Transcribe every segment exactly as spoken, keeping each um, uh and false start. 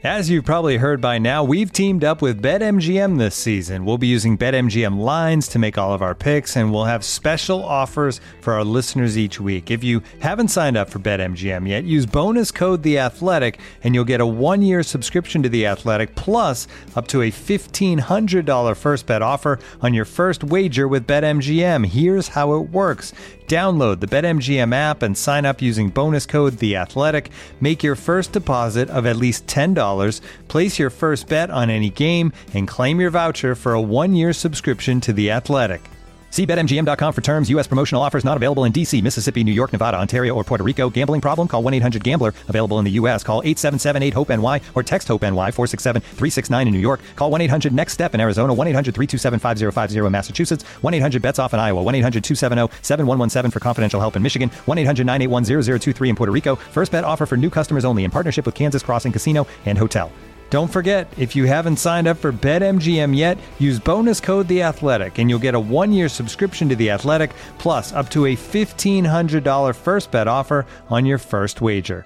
As you've probably heard by now, we've teamed up with BetMGM this season. We'll be using BetMGM lines to make all of our picks, and we'll have special offers for our listeners each week. If you haven't signed up for BetMGM yet, use bonus code The Athletic, and you'll get a one-year subscription to The Athletic, plus up to a fifteen hundred dollars first bet offer on your first wager with BetMGM. Here's how it works. Download the BetMGM app and sign up using bonus code The Athletic. Make your first deposit of at least ten dollars. Place your first bet on any game and claim your voucher for a one-year subscription to The Athletic. See Bet M G M dot com for terms. U S promotional offers not available in D C, Mississippi, New York, Nevada, Ontario, or Puerto Rico. Gambling problem? Call one eight hundred gambler. Available in the U S. Call eight seven seven eight hope N Y or text HOPE-NY four six seven three six nine in New York. Call one eight hundred next step in Arizona. one eight hundred three two seven five zero five zero in Massachusetts. one eight hundred bets off in Iowa. one eight hundred two seven zero seven one one seven for confidential help in Michigan. one eight hundred nine eight one zero zero two three in Puerto Rico. First bet offer for new customers only in partnership with Kansas Crossing Casino and Hotel. Don't forget, if you haven't signed up for BetMGM yet, use bonus code The Athletic, and you'll get a one-year subscription to The Athletic, plus up to a fifteen hundred dollars first bet offer on your first wager.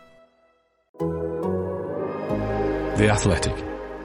The Athletic.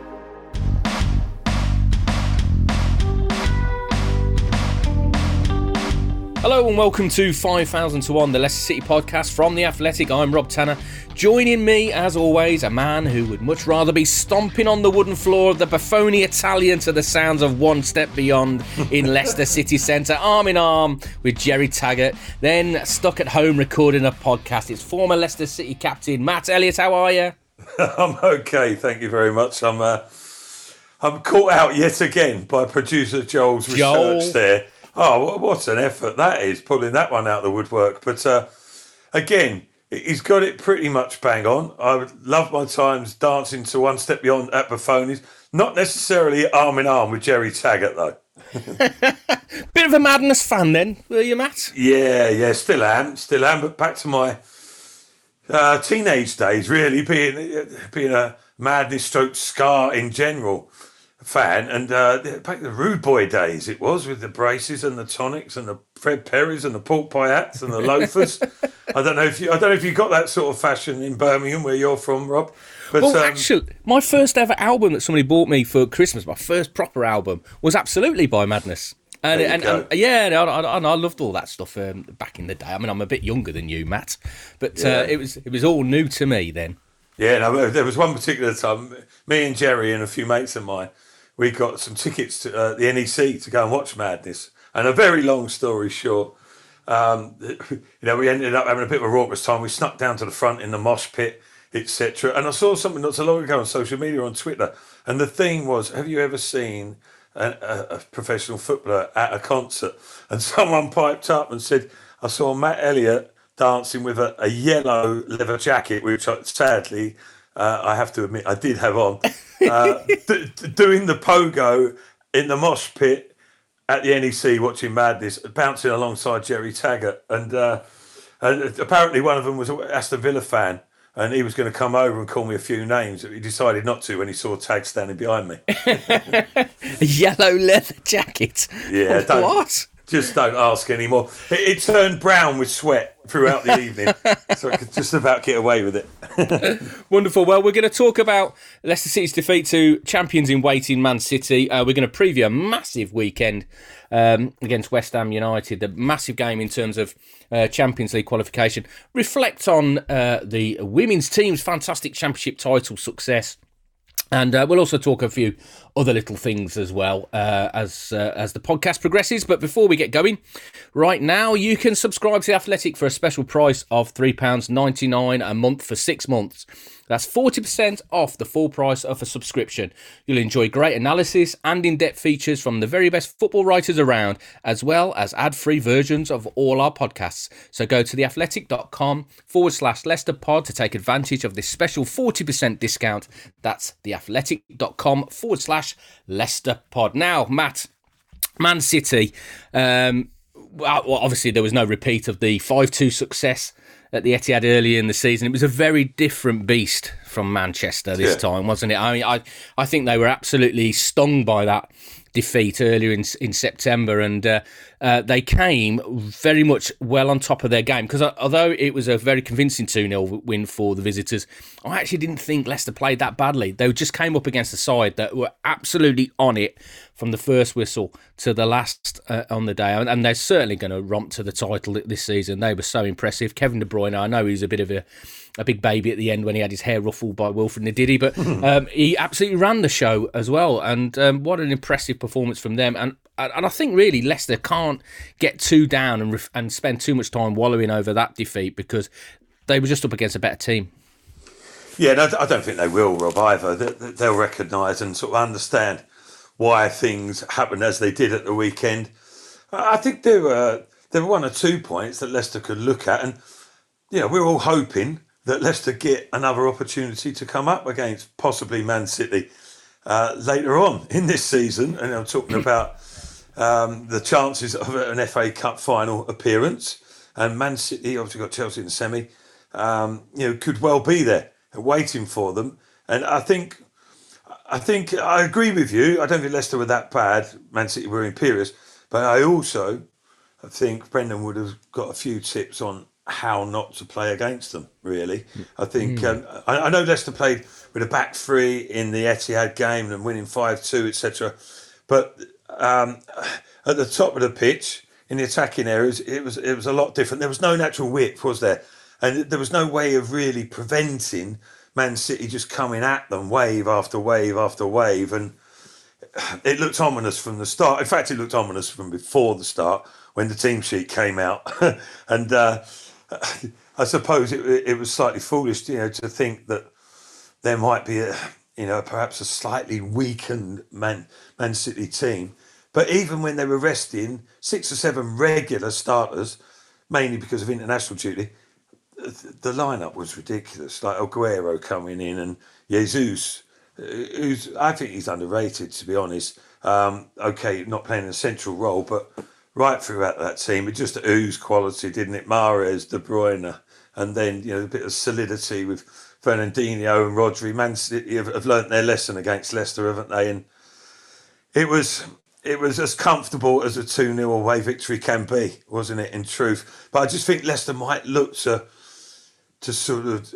Hello and welcome to five thousand to one, the Leicester City podcast from The Athletic. I'm Rob Tanner. Joining me, as always, a man who would much rather be stomping on the wooden floor of the Buffoni Italian to the sounds of One Step Beyond in Leicester City Centre, arm in arm with Jerry Taggart, then stuck at home recording a podcast. It's former Leicester City captain Matt Elliott. How are you? I'm okay, thank you very much. I'm uh, I'm caught out yet again by producer Joel's Joel. research there. Oh, what an effort that is, pulling that one out of the woodwork. But uh, again, he's got it pretty much bang on. I would love my times dancing to One Step Beyond at Buffoni's. Not necessarily arm in arm with Jerry Taggart, though. Bit of a Madness fan then, were you, Matt? Yeah, yeah, still am, still am. But back to my uh, teenage days, really, being being a Madness stroke Scar in general fan, and uh, back the Rude Boy days it was, with the braces and the tonics and the Fred Perrys and the pork pie hats and the loafers. I don't know if you I don't know if you got that sort of fashion in Birmingham where you're from, Rob. But well, um, actually, my first ever album that somebody bought me for Christmas, my first proper album, was absolutely by Madness. And, and, and yeah, and I, I, I loved all that stuff um, back in the day. I mean, I'm a bit younger than you, Matt, but yeah. uh, it was it was all new to me then. Yeah, no, there was one particular time, me and Jerry and a few mates of mine, we got some tickets to uh, the N E C to go and watch Madness. And a very long story short, um, you know, we ended up having a bit of a raucous time. We snuck down to the front in the mosh pit, et cetera. And I saw something not so long ago on social media, on Twitter, and the thing was, have you ever seen a, a, a professional footballer at a concert? And someone piped up and said, I saw Matt Elliott dancing with a, a yellow leather jacket, which I, sadly, uh, I have to admit, I did have on, uh, d- d- doing the pogo in the mosh pit at the N E C, watching Madness, bouncing alongside Jerry Taggart. And, uh, and apparently one of them was an Aston Villa fan, and he was going to come over and call me a few names. He decided not to when he saw Tag standing behind me. A yellow leather jacket? Yeah. Don't, what? Just don't ask anymore. It, it turned brown with sweat throughout the evening, so I could just about get away with it. Wonderful. Well, we're going to talk about Leicester City's defeat to champions in waiting Man City. Uh, we're going to preview a massive weekend um, against West Ham United, the massive game in terms of uh, Champions League qualification. Reflect on uh, the women's team's fantastic championship title success. And uh, we'll also talk a few other little things as well uh, as uh, as the podcast progresses. But before we get going, right now you can subscribe to The Athletic for a special price of three pounds ninety-nine a month for six months. That's forty percent off the full price of a subscription. You'll enjoy great analysis and in-depth features from the very best football writers around, as well as ad-free versions of all our podcasts. So go to theathletic.com forward slash Leicester Pod to take advantage of this special forty percent discount. That's theathletic.com forward slash Leicester Pod. Now, Matt, Man City, um, well, obviously there was no repeat of the five two success at the Etihad earlier in the season. It was a very different beast from Manchester this Yeah. time, wasn't it? I mean, I, I think they were absolutely stung by that defeat earlier in in September, and uh, uh, they came very much well on top of their game, because although it was a very convincing two nil win for the visitors, I actually didn't think Leicester played that badly. They just came up against a side that were absolutely on it from the first whistle to the last uh, on the day, and, and they're certainly going to romp to the title this season. They were so impressive. Kevin De Bruyne, I know he's a bit of a a big baby at the end when he had his hair ruffled by Wilfred Ndidi, but um, he absolutely ran the show as well. And um, what an impressive performance from them. And and I think really Leicester can't get too down and ref- and spend too much time wallowing over that defeat, because they were just up against a better team. Yeah, no, I don't think they will, Rob, either. They- They'll recognise and sort of understand why things happened as they did at the weekend. I think there were, there were one or two points that Leicester could look at, and you know, we're all hoping that Leicester get another opportunity to come up against possibly Man City uh, later on in this season. And I'm talking about um, the chances of an F A Cup final appearance. And Man City, obviously got Chelsea in the semi, um, you know, could well be there waiting for them. And I think, I think I agree with you. I don't think Leicester were that bad. Man City were imperious. But I also I think Brendan would have got a few tips on how not to play against them, really. I think, mm. um, I, I know Leicester played with a back three in the Etihad game and winning five two, et cetera. But um, at the top of the pitch, in the attacking areas, it was it was a lot different. There was no natural width, was there? And there was no way of really preventing Man City just coming at them wave after wave after wave. And it looked ominous from the start. In fact, it looked ominous from before the start when the team sheet came out. and uh, I suppose it, it was slightly foolish, you know, to think that there might be a, you know, perhaps a slightly weakened Man, Man City team. But even when they were resting six or seven regular starters, mainly because of international duty, the lineup was ridiculous. Like Aguero coming in and Jesus, who's I think he's underrated, to be honest. Um, okay, not playing a central role, but right throughout that team, it just oozed quality, didn't it? Mahrez, De Bruyne, and then you know a bit of solidity with Fernandinho and Rodri. Man City have, have learnt their lesson against Leicester, haven't they? And it was it was as comfortable as a two nil away victory can be, wasn't it? In truth, but I just think Leicester might look to to sort of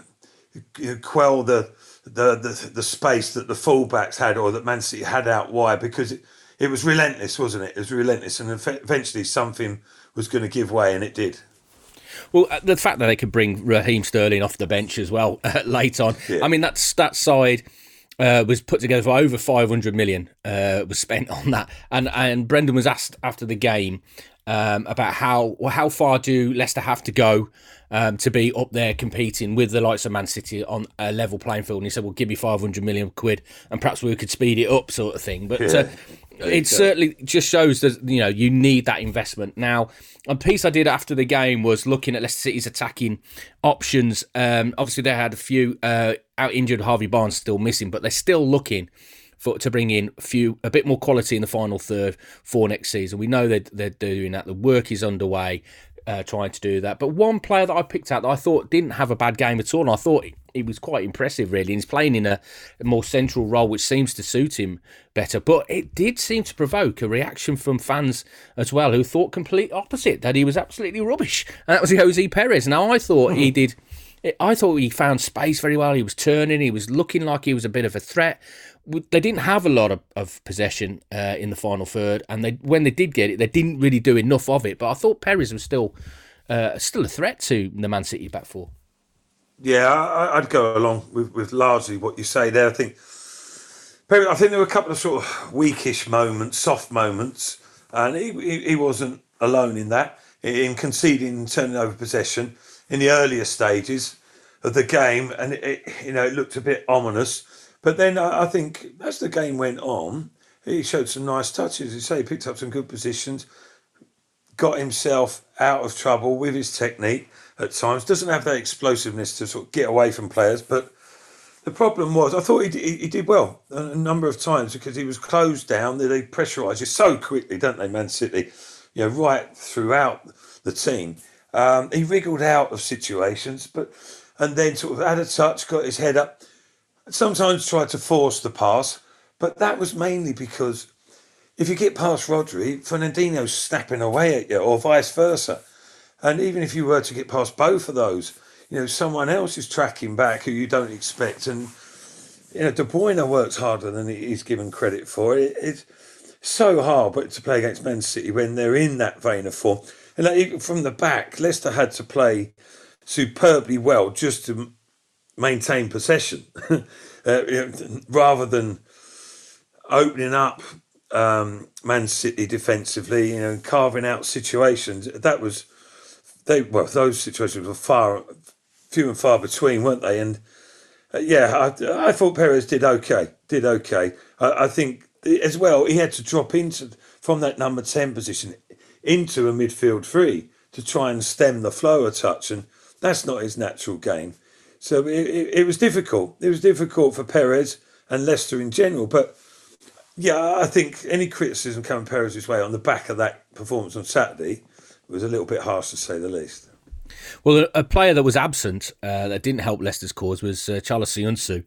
you know, quell the, the the the space that the fullbacks had or that Man City had out wide, because it, it was relentless, wasn't it? It was relentless, and eventually something was going to give way, and it did. Well, the fact that they could bring Raheem Sterling off the bench as well uh, late on. Yeah. I mean, that's, that side uh, was put together for over five hundred million uh, was spent on that. And and Brendan was asked after the game um, about how well, how far do Leicester have to go um, to be up there competing with the likes of Man City on a level playing field. And he said, well, give me five hundred million quid and perhaps we could speed it up, sort of thing. But yeah. uh, it certainly just shows that, you know, you need that investment. Now, a piece I did after the game was looking at Leicester City's attacking options. Um, obviously, they had a few uh, out injured. Harvey Barnes still missing, but they're still looking for to bring in a few a bit more quality in the final third for next season. We know that they're, they're doing that. The work is underway, uh, trying to do that. But one player that I picked out that I thought didn't have a bad game at all, and I thought he was quite impressive, really. He's playing in a, a more central role, which seems to suit him better. But it did seem to provoke a reaction from fans as well, who thought complete opposite, that he was absolutely rubbish. And that was Jose Perez. Now, I thought he did... I thought he found space very well. He was turning. He was looking like he was a bit of a threat. They didn't have a lot of, of possession uh, in the final third, and they when they did get it, they didn't really do enough of it. But I thought Perez was still uh, still a threat to the Man City back four. Yeah, I, I'd go along with, with largely what you say there. I think, I think there were a couple of sort of weakish moments, soft moments, and he, he, he wasn't alone in that, in conceding and turning over possession in the earlier stages of the game, and it, it, you know, it looked a bit ominous. But then I, I think as the game went on, he showed some nice touches. You say he picked up some good positions, got himself out of trouble with his technique at times. Doesn't have that explosiveness to sort of get away from players. But the problem was, I thought he, he, he did well a number of times because he was closed down. They pressurise you so quickly, don't they, Man City? You know, right throughout the team. Um, he wriggled out of situations, but and then sort of had a touch, got his head up. Sometimes tried to force the pass, but that was mainly because if you get past Rodri, Fernandinho's snapping away at you, or vice versa. And even if you were to get past both of those, you know, someone else is tracking back who you don't expect. And, you know, De Bruyne works harder than he's given credit for. It, it's so hard but to play against Man City when they're in that vein of form. And like, from the back, Leicester had to play superbly well just to maintain possession, uh, you know, rather than opening up um, Man City defensively, you know, and carving out situations. That was they well, those situations were far few and far between, weren't they? And uh, yeah, I, I thought Perez did okay, did okay. I, I think as well he had to drop into from that number ten position into a midfield three to try and stem the flow a touch, and that's not his natural game. So it, it, it was difficult. It was difficult for Perez and Leicester in general, but. Yeah, I think any criticism coming Perez's way on the back of that performance on Saturday was a little bit harsh to say the least. Well, a player that was absent uh, that didn't help Leicester's cause was uh, Charles Söyüncü.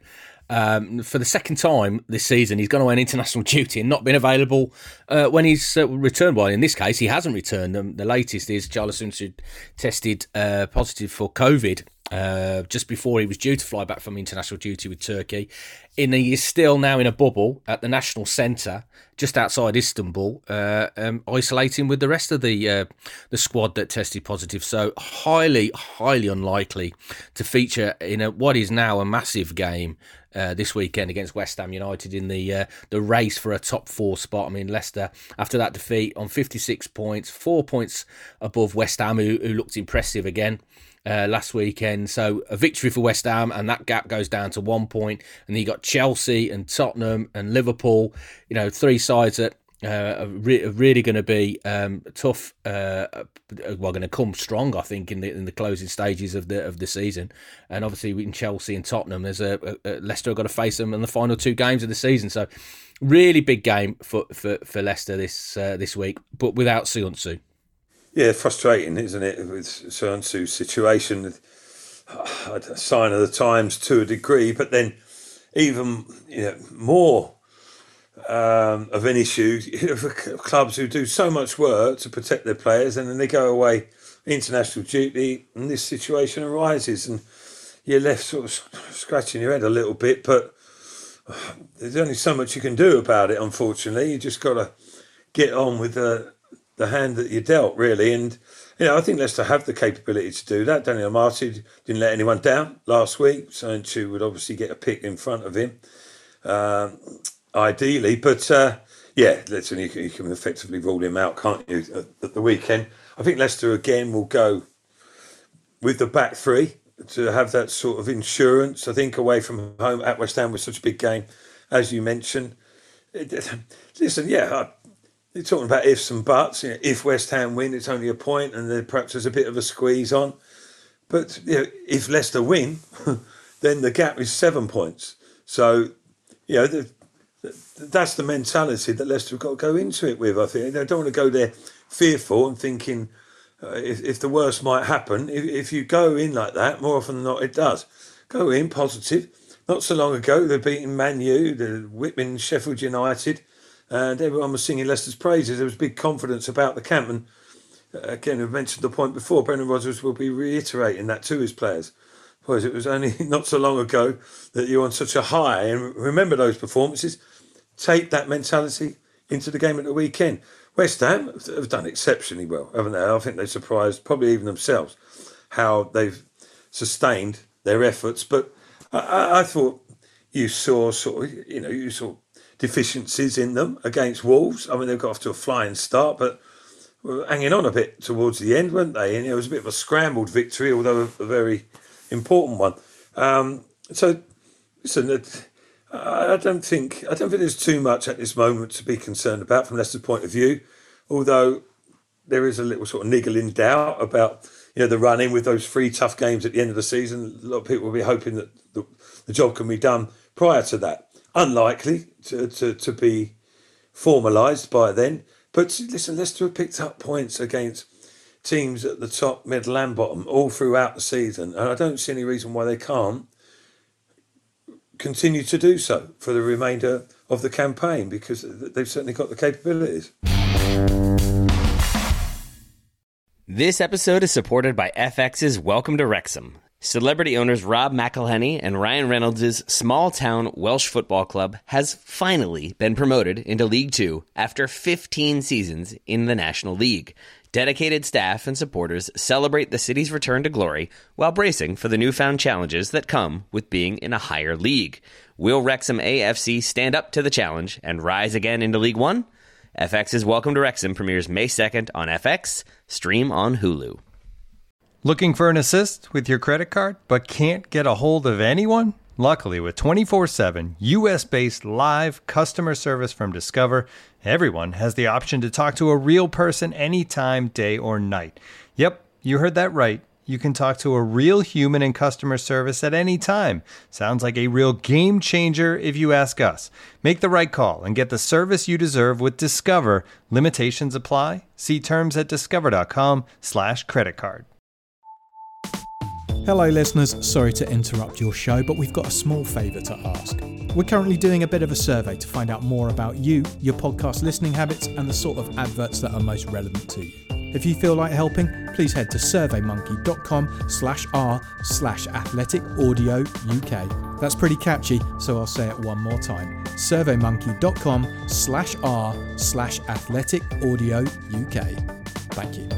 Um, for the second time this season, he's gone away on international duty and not been available uh, when he's uh, returned. Well, in this case, he hasn't returned. Um, the latest is Charles Söyüncü tested uh, positive for COVID uh, just before he was due to fly back from international duty with Turkey. And he is still now in a bubble at the National Centre just outside Istanbul, uh, um, isolating with the rest of the uh, the squad that tested positive. So highly, highly unlikely to feature in a, what is now a massive game uh, this weekend against West Ham United in the uh, the race for a top four spot. I mean, Leicester, after that defeat, on fifty-six points, four points above West Ham, who, who looked impressive again. Uh, last weekend. So a victory for West Ham, and that gap goes down to one point. And then you got Chelsea and Tottenham and Liverpool, you know, three sides that uh, are, re- are really going to be um, tough. Uh, well, going to come strong, I think, in the in the closing stages of the of the season. And obviously, in Chelsea and Tottenham, there's a, a, a Leicester have got to face them in the final two games of the season. So really big game for for, for Leicester this uh, this week, but without Söyüncü. Yeah, frustrating, isn't it, with Söyüncü's situation? A sign of the times to a degree, but then even you know, more um, of an issue for clubs who do so much work to protect their players, and then they go away international duty, and this situation arises, and you're left sort of scratching your head a little bit. But there's only so much you can do about it. Unfortunately, you just got to get on with the. the hand that you dealt, really. And, you know, I think Leicester have the capability to do that. Daniel Amartey didn't let anyone down last week. Söyüncü would obviously get a pick in front of him, um, ideally. But, uh, yeah, listen, you can, you can effectively rule him out, can't you, at, at the weekend. I think Leicester, again, will go with the back three to have that sort of insurance. I think away from home at West Ham was such a big game, as you mentioned. It, listen, yeah, I, You're talking about ifs and buts. You know, if West Ham win, it's only a point, and then perhaps there's a bit of a squeeze on. But you know, if Leicester win, then the gap is seven points. So, you know, the, the, that's the mentality that Leicester have got to go into it with. I think they don't want to go there fearful and thinking uh, if, if the worst might happen. If, if you go in like that, more often than not, it does. Go in positive. Not so long ago, they're beating Man U, they're whipping Sheffield United. And everyone was singing Leicester's praises. There was big confidence about the camp. And uh, again, we've mentioned the point before, Brendan Rodgers will be reiterating that to his players. Because it was only not so long ago that you're on such a high. And remember those performances. Take that mentality into the game at the weekend. West Ham have done exceptionally well, haven't they? I think they surprised probably even themselves how they've sustained their efforts. But I, I thought you saw sort of, you know, you saw deficiencies in them against Wolves. I mean, they've got off to a flying start, but were hanging on a bit towards the end, weren't they? And it was a bit of a scrambled victory, although a, a very important one. Um, so, listen, I don't think I don't think there's too much at this moment to be concerned about from Leicester's point of view. Although there is a little sort of niggling doubt about you know the run-in with those three tough games at the end of the season. A lot of people will be hoping that the, the job can be done prior to that. Unlikely to, to, to be formalised by then. But listen, Leicester have picked up points against teams at the top, middle and bottom all throughout the season. And I don't see any reason why they can't continue to do so for the remainder of the campaign, because they've certainly got the capabilities. This episode is supported by F X's Welcome to Wrexham. Celebrity owners Rob McElhenney and Ryan Reynolds' small-town Welsh football club has finally been promoted into League Two after fifteen seasons in the National League. Dedicated staff and supporters celebrate the city's return to glory while bracing for the newfound challenges that come with being in a higher league. Will Wrexham A F C stand up to the challenge and rise again into League One? F X's Welcome to Wrexham premieres May second on F X, stream on Hulu. Looking for an assist with your credit card, but can't get a hold of anyone? Luckily, with twenty-four seven U S-based live customer service from Discover, everyone has the option to talk to a real person anytime, day or night. Yep, you heard that right. You can talk to a real human in customer service at any time. Sounds like a real game changer if you ask us. Make the right call and get the service you deserve with Discover. Limitations apply. See terms at discover.com slash credit card. Hello listeners, sorry to interrupt your show, but we've got a small favour to ask. We're currently doing a bit of a survey to find out more about you, your podcast listening habits, and the sort of adverts that are most relevant to you. If you feel like helping, please head to surveymonkey.com slash r slash athletic audio UK. That's pretty catchy, so I'll say it one more time. surveymonkey.com slash r slash athletic audio UK. Thank you.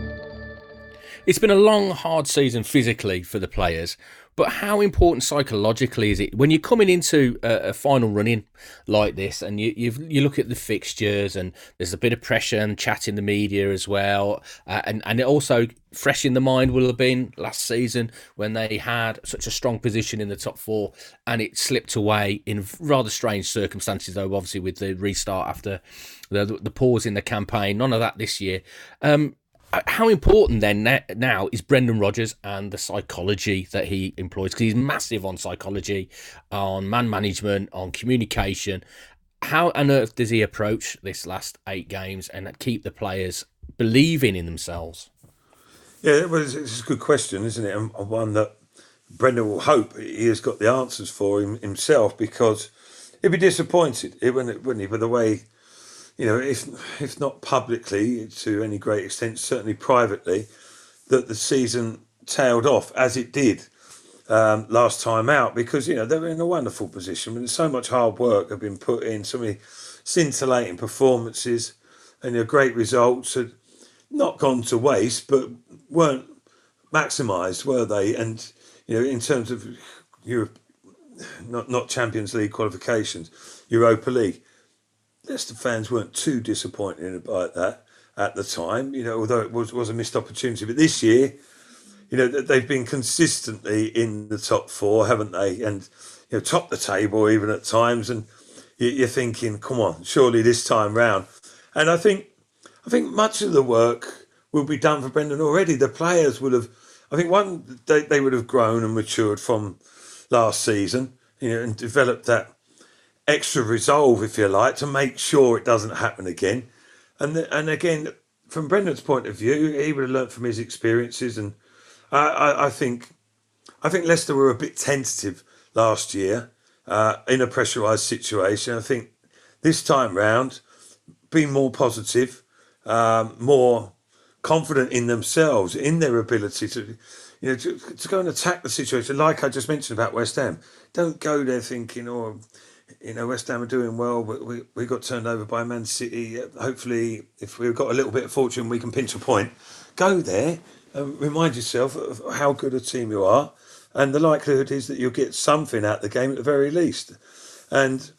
It's been a long, hard season physically for the players, but how important psychologically is it when you're coming into a, a final run-in like this, and you you've, you look at the fixtures, and there's a bit of pressure and chat in the media as well, uh, and and it also fresh in the mind will have been last season when they had such a strong position in the top four, and it slipped away in rather strange circumstances, though, obviously with the restart after the the pause in the campaign. None of that this year. Um, How important then now is Brendan Rodgers and the psychology that he employs? Because he's massive on psychology, on man management, on communication. How on earth does he approach this last eight games and keep the players believing in themselves? Yeah, well, it's a good question, isn't it? And one that Brendan will hope he has got the answers for him, himself, because he'd be disappointed, wouldn't he, with the way... You know, if if not publicly to any great extent, certainly privately, that the season tailed off as it did um, last time out, because, you know, they were in a wonderful position. I mean, so much hard work had been put in, so many scintillating performances, and your great results had not gone to waste, but weren't maximised, were they? And, you know, in terms of Europe, not, not Champions League qualifications, Europa League, Leicester fans weren't too disappointed about that at the time, you know, although it was, was a missed opportunity. But this year, you know, they've been consistently in the top four, haven't they? And, you know, top the table even at times. And you're thinking, come on, surely this time round. And I think, I think much of the work will be done for Brendan already. The players would have, I think, one, they, they would have grown and matured from last season, you know, and developed that extra resolve, if you like, to make sure it doesn't happen again. And the, and again, from Brendan's point of view, he would have learnt from his experiences. And I, I, I think I think Leicester were a bit tentative last year uh, in a pressurised situation. I think this time round, being more positive, um, more confident in themselves, in their ability to, you know, to, to go and attack the situation, like I just mentioned about West Ham. Don't go there thinking, oh, you know, West Ham are doing well, but we, we got turned over by Man City. Hopefully, if we've got a little bit of fortune, we can pinch a point. Go there and remind yourself of how good a team you are, and the likelihood is that you'll get something out of the game at the very least. And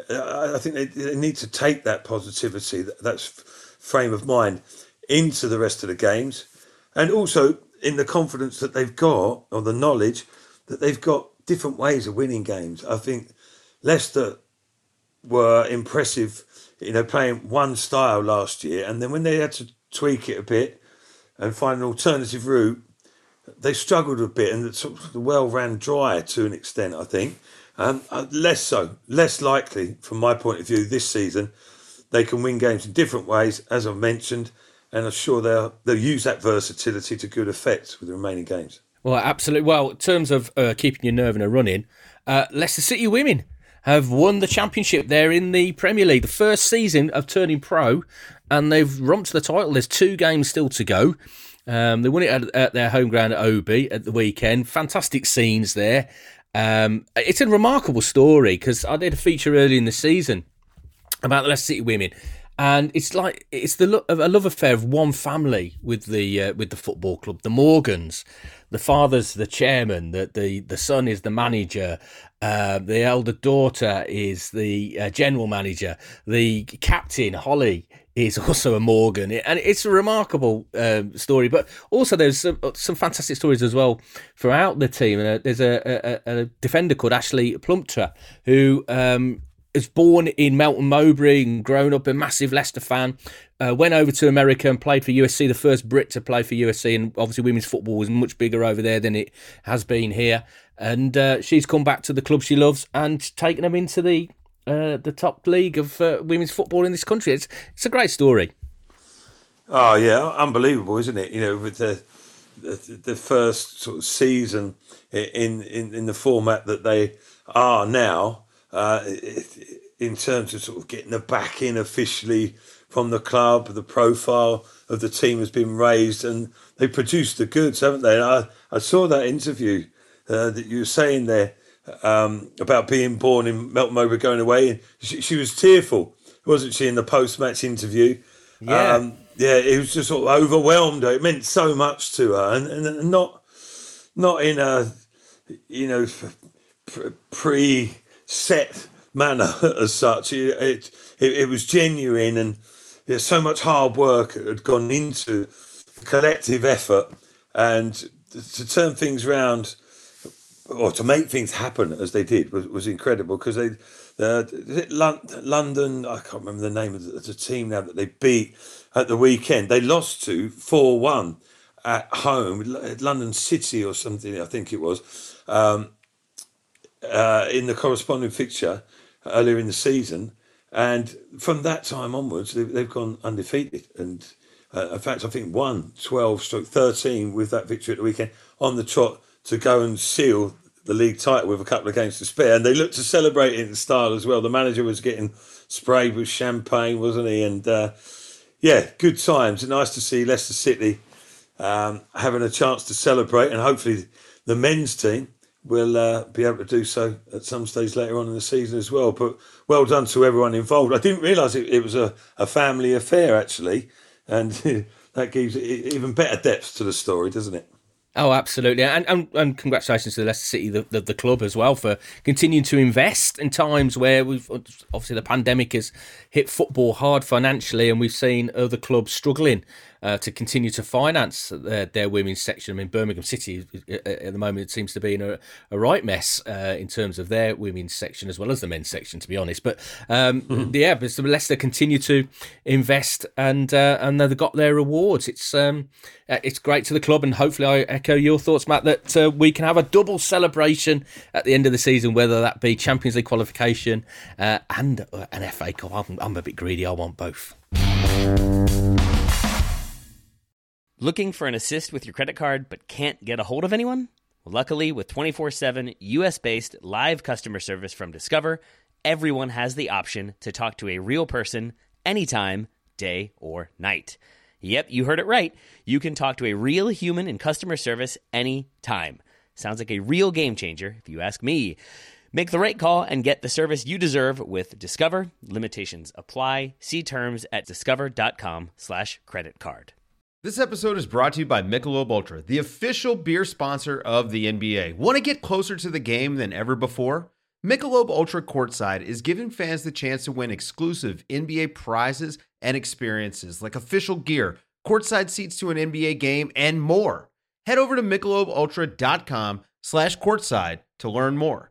I think they, they need to take that positivity, that that's frame of mind, into the rest of the games, and also in the confidence that they've got, or the knowledge that they've got different ways of winning games. I think Leicester were impressive, you know, playing one style last year, and then when they had to tweak it a bit and find an alternative route, they struggled a bit, and the well ran dry to an extent, I think. Um, less so, less likely, from my point of view, this season, they can win games in different ways, as I've mentioned, and I'm sure they'll they'll use that versatility to good effect with the remaining games. Well, absolutely. Well, in terms of uh, keeping your nerve in a running, uh, Leicester City women have won the championship. They're in the Premier League, the first season of turning pro, and they've romped the title. There's two games still to go. Um, they won it at, at their home ground at Obi at the weekend. Fantastic scenes there. Um, it's a remarkable story because I did a feature early in the season about the Leicester City women, and it's like it's the lo- a love affair of one family with the uh, with the football club. The Morgans, the father's the chairman, the the, the son is the manager, uh, the elder daughter is the uh, general manager, the captain Holly is also a Morgan, and it's a remarkable um, story. But also, there's some, some fantastic stories as well throughout the team. And uh, there's a, a, a defender called Ashley Plumptre who um, is born in Melton Mowbray and grown up a massive Leicester fan. Uh, went over to America and played for U S C, the first Brit to play for U S C, and obviously women's football was much bigger over there than it has been here. And uh, she's come back to the club she loves and taken them into the Uh, the top league of uh, women's football in this country. It's it's a great story. Oh yeah, unbelievable, isn't it? You know, with the the, the first sort of season in, in in the format that they are now, uh, in terms of sort of getting the backing officially from the club, the profile of the team has been raised, and they produced the goods, haven't they? And I I saw that interview uh, that you were saying there. Um, about being born in Melton Mowbray, going away, and she, she was tearful, wasn't she, in the post-match interview? Yeah, um, yeah, it was just sort of overwhelmed her. It meant so much to her, and, and not not in a you know pre-set manner as such. It it, it was genuine, and there's so much hard work had gone into collective effort, and to turn things around, or to make things happen as they did, was, was incredible. Because they, uh, London, I can't remember the name of the, the team now that they beat at the weekend. They lost to four one at home, London City or something, I think it was, um, uh, in the corresponding fixture earlier in the season. And from that time onwards, they've, they've gone undefeated. And uh, in fact, I think won twelve stroke thirteen with that victory at the weekend, on the trot to go and seal the league title with a couple of games to spare. And they looked to celebrate it in style as well. The manager was getting sprayed with champagne, wasn't he? And uh, yeah, good times. Nice to see Leicester City um, having a chance to celebrate, and hopefully the men's team will uh, be able to do so at some stage later on in the season as well. But well done to everyone involved. I didn't realise it, it was a, a family affair, actually. And that gives even better depth to the story, doesn't it? Oh, absolutely. And, and and congratulations to the Leicester City, the, the, the club as well, for continuing to invest in times where we've obviously the pandemic has hit football hard financially, and we've seen other clubs struggling uh, to continue to finance their, their women's section. I mean, Birmingham City at the moment, it seems to be in a, a right mess uh, in terms of their women's section as well as the men's section, to be honest. But um, mm-hmm. yeah, but Leicester continue to invest, and uh, and they've got their rewards. It's um, it's great to the club, and hopefully I echo your thoughts, Matt, that uh, we can have a double celebration at the end of the season, whether that be Champions League qualification uh, and uh, an F A Cup. I'm, I'm a bit greedy. I want both. Looking for an assist with your credit card but can't get a hold of anyone? Luckily, with twenty-four seven U S-based live customer service from Discover, everyone has the option to talk to a real person anytime, day or night. Yep, you heard it right. You can talk to a real human in customer service anytime. Sounds like a real game changer, if you ask me. Make the right call and get the service you deserve with Discover. Limitations apply. See terms at discover.com slash credit card. This episode is brought to you by Michelob Ultra, the official beer sponsor of the N B A. Want to get closer to the game than ever before? Michelob Ultra Courtside is giving fans the chance to win exclusive N B A prizes and experiences like official gear, courtside seats to an N B A game, and more. Head over to michelobultra.com slash courtside to learn more.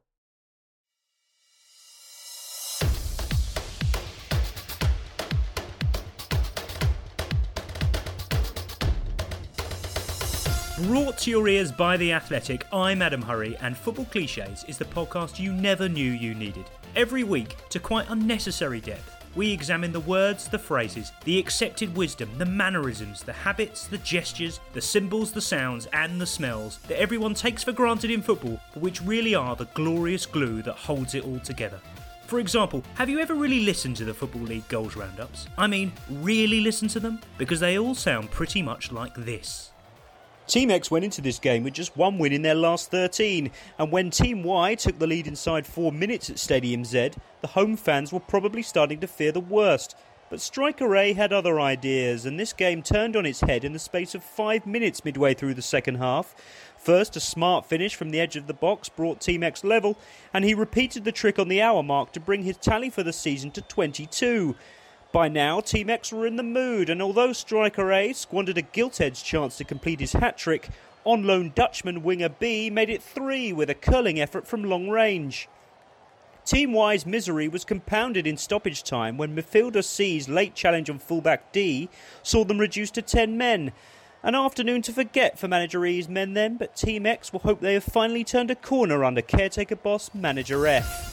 Brought to your ears by The Athletic, I'm Adam Hurrey, and Football Clichés is the podcast you never knew you needed. Every week, to quite unnecessary depth, we examine the words, the phrases, the accepted wisdom, the mannerisms, the habits, the gestures, the symbols, the sounds and the smells that everyone takes for granted in football, but which really are the glorious glue that holds it all together. For example, have you ever really listened to the Football League goals roundups? I mean, really listened to them? Because they all sound pretty much like this. Team X went into this game with just one win in their last thirteen, and when Team Y took the lead inside four minutes at Stadium Z, the home fans were probably starting to fear the worst. But Striker A had other ideas, and this game turned on its head in the space of five minutes midway through the second half. First, a smart finish from the edge of the box brought Team X level, and he repeated the trick on the hour mark to bring his tally for the season to twenty-two. By now, Team X were in the mood, and although Striker A squandered a gilt-edged chance to complete his hat-trick, on-loan Dutchman winger B made it three with a curling effort from long range. Team Y's misery was compounded in stoppage time when midfielder C's late challenge on fullback D saw them reduced to ten men. An afternoon to forget for manager E's men then, but Team X will hope they have finally turned a corner under caretaker boss manager F.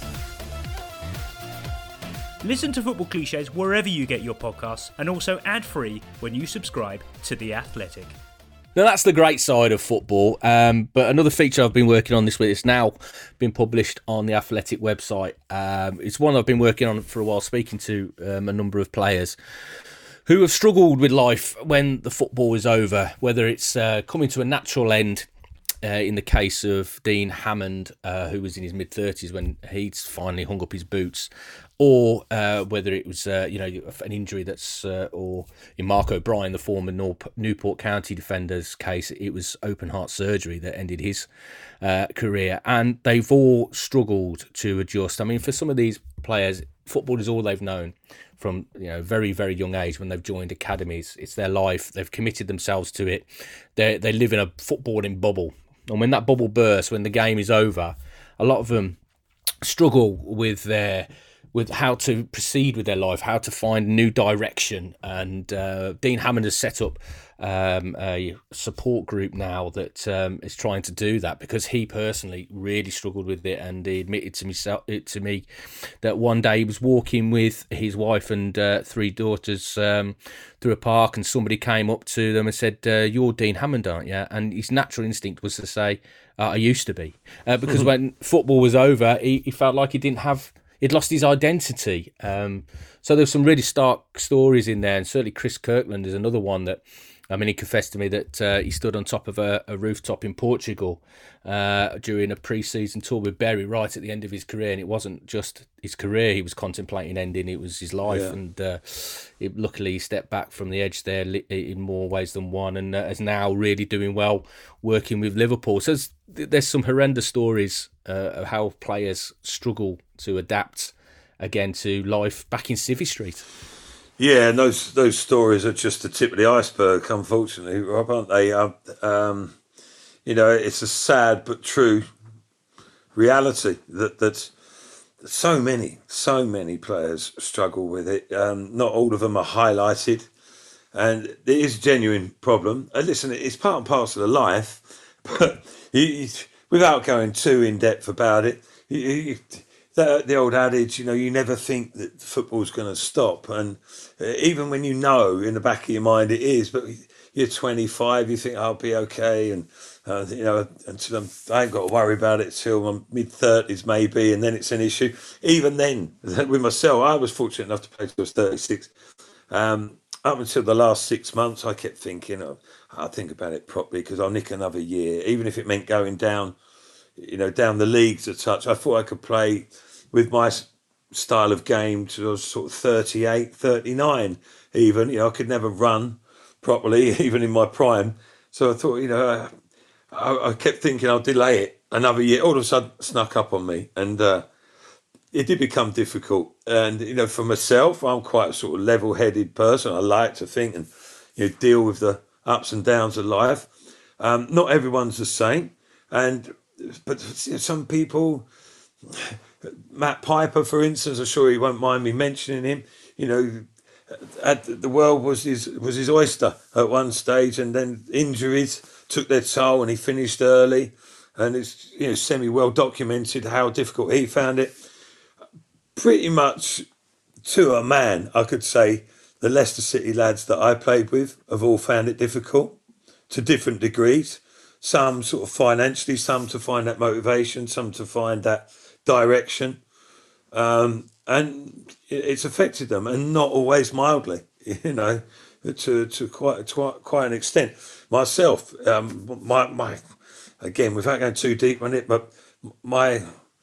Listen to Football Clichés wherever you get your podcasts, and also ad-free when you subscribe to The Athletic. Now, that's the great side of football. Um, but another feature I've been working on this week, it's now been published on the Athletic website. Um, it's one I've been working on for a while, speaking to um, a number of players who have struggled with life when the football is over, whether it's uh, coming to a natural end. Uh, in the case of Dean Hammond, uh, who was in his mid-thirties when he'd finally hung up his boots, or uh, whether it was uh, you know an injury that's, uh, or in Mark O'Brien, the former Newport County defender's case, it was open heart surgery that ended his uh, career, and they've all struggled to adjust. I mean, for some of these players, football is all they've known from you know very very young age when they've joined academies. It's their life. They've committed themselves to it. They they live in a footballing bubble. And when that bubble bursts, when the game is over, a lot of them struggle with their with how to proceed with their life, how to find new direction. And uh, Dean Hammond has set up um, a support group now that um, is trying to do that, because he personally really struggled with it, and he admitted to me to me that one day he was walking with his wife and uh, three daughters um, through a park, and somebody came up to them and said, uh, "You're Dean Hammond, aren't you?" And his natural instinct was to say, uh, "I used to be," uh, because when football was over, he, he felt like he didn't have. He'd lost his identity. Um, so there's some really stark stories in there, and certainly Chris Kirkland is another one that, I mean, he confessed to me that uh, he stood on top of a, a rooftop in Portugal uh, during a pre-season tour with Bury right at the end of his career, and it wasn't just his career he was contemplating ending, it was his life, yeah. and uh, it, luckily he stepped back from the edge there in more ways than one, and uh, is now really doing well working with Liverpool. So there's, there's some horrendous stories uh, of how players struggle to adapt again to life back in Civvy Street. Yeah, and those those stories are just the tip of the iceberg, unfortunately, Rob, aren't they? Um, um, you know, it's a sad but true reality that that so many, so many players struggle with it. Um, not all of them are highlighted, and it is a genuine problem. And listen, it's part and parcel of life, but you, you, without going too in depth about it, you, you, The, the old adage, you know, you never think that football's going to stop. And uh, even when you know in the back of your mind it is, but you're twenty-five, you think, I'll be okay. And, uh, you know, until I'm, I ain't got to worry about it till I'm mid-thirties maybe, and then it's an issue. Even then, with myself, I was fortunate enough to play till I was thirty-six. Um, up until the last six months, I kept thinking, oh, I'll think about it properly because I'll nick another year, even if it meant going down, you know, down the leagues a touch. I thought I could play with my style of game to I was sort of thirty-eight, thirty-nine even. You know, I could never run properly, even in my prime. So I thought, you know, I, I kept thinking I'll delay it another year. All of a sudden, it snuck up on me. And uh, it did become difficult. And, you know, for myself, I'm quite a sort of level-headed person. I like to think and, you know, deal with the ups and downs of life. Um, not everyone's the same. And, but you know, some people... Matt Piper, for instance, I'm sure he won't mind me mentioning him. You know, at the world was his was his oyster at one stage, and then injuries took their toll, and he finished early. And it's you know semi well documented how difficult he found it. Pretty much to a man, I could say the Leicester City lads that I played with have all found it difficult to different degrees. Some sort of financially, some to find that motivation, some to find that direction. Um, and it's affected them, and not always mildly, you know, to to quite to quite an extent. Myself, um, my my again, without going too deep on it, but my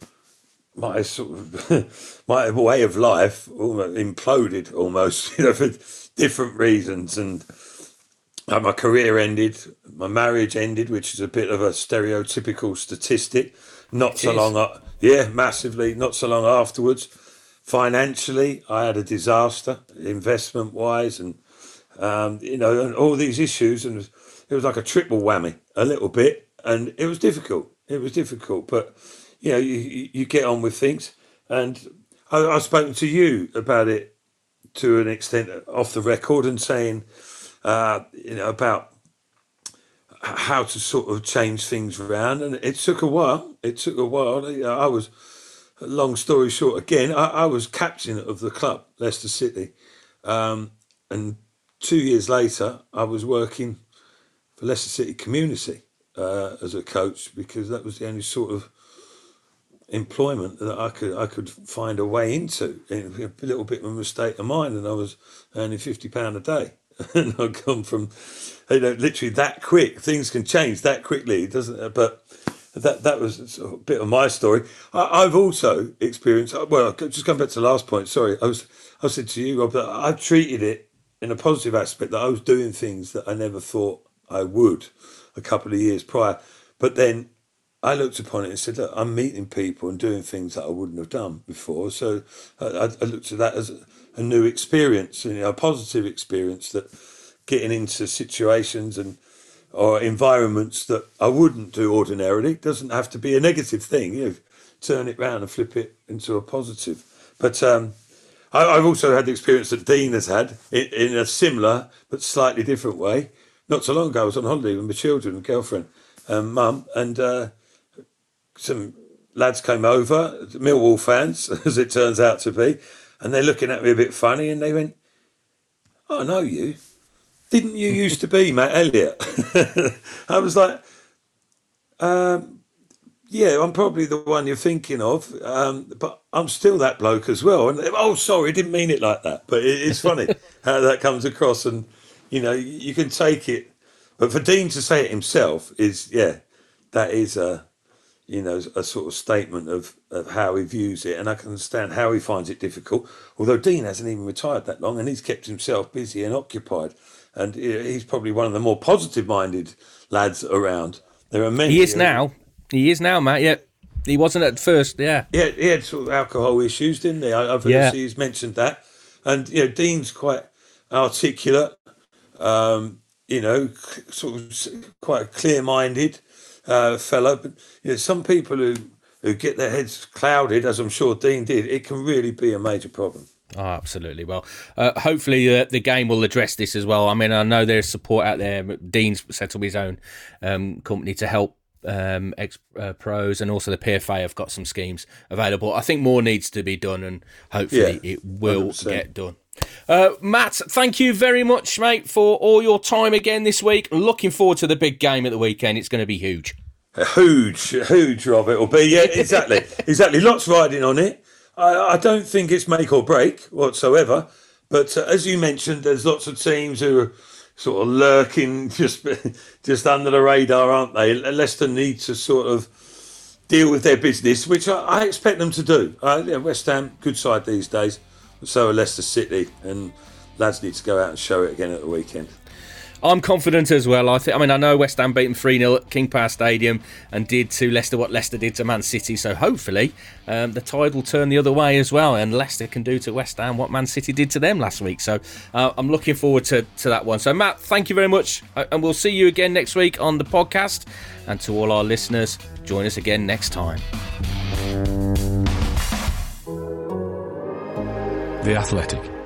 my sort of my way of life almost imploded almost, you know, for different reasons, and uh, my career ended, my marriage ended, which is a bit of a stereotypical statistic. Not so long, yeah, massively. Not so long afterwards, financially, I had a disaster, investment wise, and um, you know, and all these issues, and it was like a triple whammy, a little bit, and it was difficult. It was difficult, but you know, you you get on with things, and I, I've spoken to you about it to an extent off the record, and saying, uh, you know, about how to sort of change things around, and it took a while. It took a while. I was, long story short, again, I, I was captain of the club, Leicester City, um, and two years later, I was working for Leicester City Community uh, as a coach, because that was the only sort of employment that I could I could find a way into. A little bit of a mistake of mine, and I was earning fifty pound a day. And I've gone from, you know, literally that quick. Things can change that quickly, doesn't it? But that that was a bit of my story. I, I've also experienced. Well, just going back to the last point. Sorry, I was I said to you, Rob, that I've treated it in a positive aspect, that I was doing things that I never thought I would a couple of years prior. But then I looked upon it and said, look, I'm meeting people and doing things that I wouldn't have done before. So I, I looked at that as a, a new experience, you know, a positive experience, that getting into situations and or environments that I wouldn't do ordinarily. It doesn't have to be a negative thing. You know, turn it round and flip it into a positive. But um, I, I've also had the experience that Dean has had in, in a similar but slightly different way. Not so long ago, I was on holiday with my children and girlfriend and mum, and uh, some lads came over, Millwall fans, as it turns out to be, and they're looking at me a bit funny, and they went, I know you. Didn't you used to be Matt Elliott? I was like, um, yeah, I'm probably the one you're thinking of, um, but I'm still that bloke as well. And oh, sorry, didn't mean it like that. But it, it's funny how that comes across, and, you know, you can take it. But for Dean to say it himself is, yeah, that is a, you know, a sort of statement of, of how he views it. And I can understand how he finds it difficult. Although Dean hasn't even retired that long, and he's kept himself busy and occupied. And he's probably one of the more positive-minded lads around. There are many. He is now. He is now, Matt. Yeah, he wasn't at first. Yeah, yeah. He had sort of alcohol issues, didn't he? I, I've yeah. he's mentioned that. And you know, Dean's quite articulate. Um, you know, sort of quite a clear-minded uh, fellow. But you know, some people who who get their heads clouded, as I'm sure Dean did, it can really be a major problem. Oh, absolutely. Well, uh, hopefully uh, the game will address this as well. I mean, I know there's support out there. Dean's set up his own um, company to help um, ex-pros, uh, and also the P F A have got some schemes available. I think more needs to be done, and hopefully yeah, it will one hundred percent get done. Uh, Matt, thank you very much, mate, for all your time again this week. Looking forward to the big game at the weekend. It's going to be huge. A huge, huge, Rob, it'll be. Yeah, exactly. exactly. Lots riding on it. I don't think it's make or break whatsoever, but uh, as you mentioned, there's lots of teams who are sort of lurking just just under the radar, aren't they? Leicester need to sort of deal with their business, which I, I expect them to do. Uh, yeah, West Ham, good side these days, so are Leicester City, and lads need to go out and show it again at the weekend. I'm confident as well. I think. I mean, I know West Ham beat them three nil at King Power Stadium and did to Leicester what Leicester did to Man City. So hopefully um, the tide will turn the other way as well, and Leicester can do to West Ham what Man City did to them last week. So uh, I'm looking forward to, to that one. So Matt, thank you very much, and we'll see you again next week on the podcast. And to all our listeners, join us again next time. The Athletic.